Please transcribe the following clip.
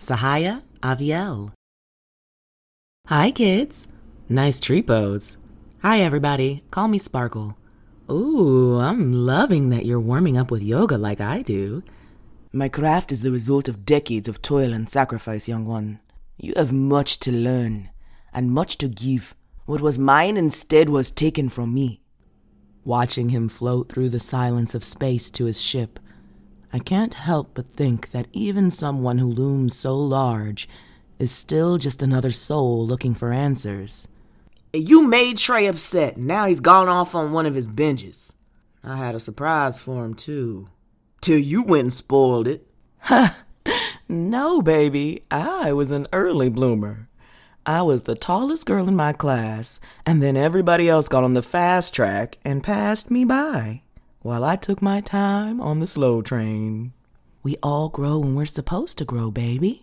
Sahaya Aviel. Hi, kids. Nice tree pose. Hi, everybody. Call me Sparkle. Ooh, I'm loving that you're warming up with yoga like I do. My craft is the result of decades of toil and sacrifice, young one. You have much to learn and much to give. What was mine instead was taken from me. Watching him float through the silence of space to his ship, I can't help but think that even someone who looms so large is still just another soul looking for answers. You made Trey upset. Now he's gone off on one of his binges. I had a surprise for him, too. Till you went and spoiled it. Ha! No, baby. I was an early bloomer. I was the tallest girl in my class, and then everybody else got on the fast track and passed me by, while I took my time on the slow train. We all grow when we're supposed to grow, baby.